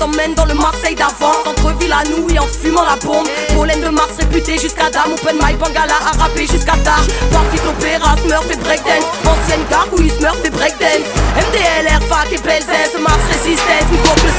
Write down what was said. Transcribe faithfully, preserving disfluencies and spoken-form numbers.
t'emmène dans le Marseille d'avant. Centre-ville à nous et en fumant la bombe. Pollen de Mars réputé jusqu'à dame. Open mic Bangala à rapper jusqu'à tard. Parti l'opéra, Smurf et breakdance. Ancienne gare où Smurf et breakdance. M D L R, fac et Belzès. Mars résistance, une fois que